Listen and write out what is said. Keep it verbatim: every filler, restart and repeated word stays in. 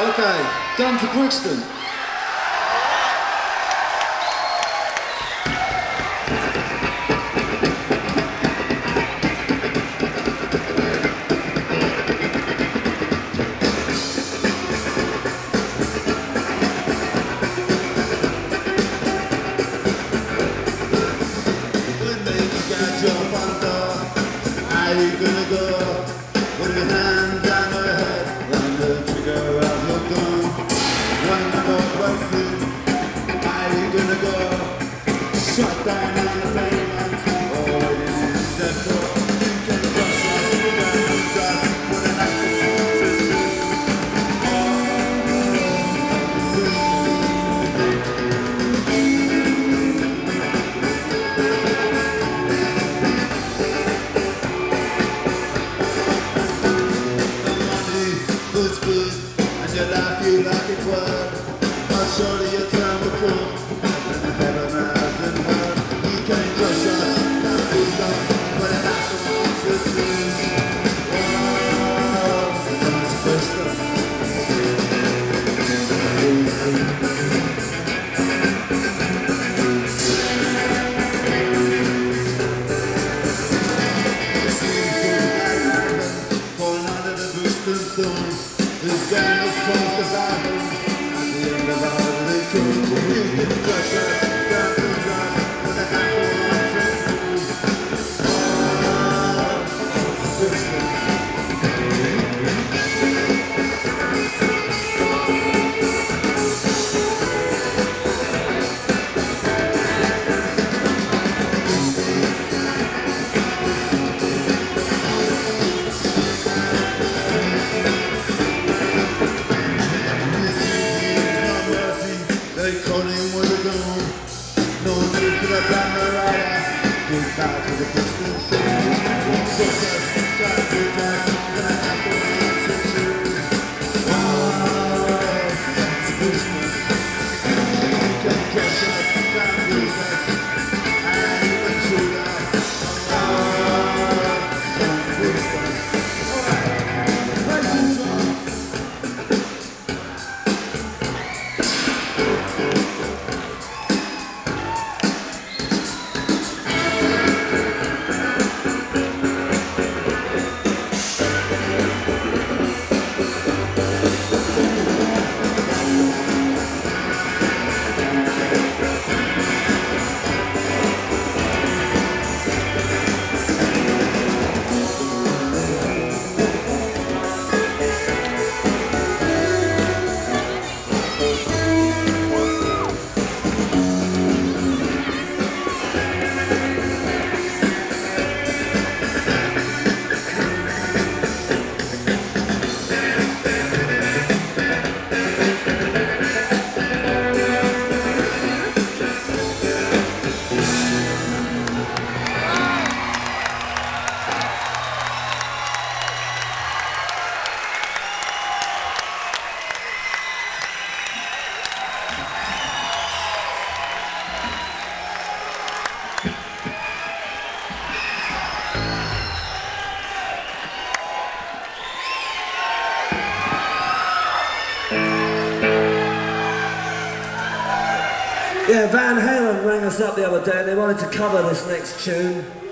Okay, down to Brixton. Are you gonna go? Put your hands on your head, run the trigger of your gun. One more question, are you gonna go? Shut down on the pavement, or waiting in the door. You can brush us, you can put us, put an apple to two. It's good, and you laugh, you like it well. I'll show you turn the crook, and heaven hasn't heard. You can't crush us, can't beat us, but it happens to two. Oh, that's the first time. Falling under the Brixton stone. This game is close to battle. At the end of all they could, you can crush us, down to us, with a apple on two. Oh, Brixton. They caught him with a gun. No need for the Bannerada. Goodbye to the Brixton City. Just us, got good times, gonna have to answer to. Oh, that's Brixton. You can catch us, can't lose us, and even shoot us. Oh, that's Brixton. Alright, Brixton's on. Yeah, Van Halen rang us up the other day and they wanted to cover this next tune.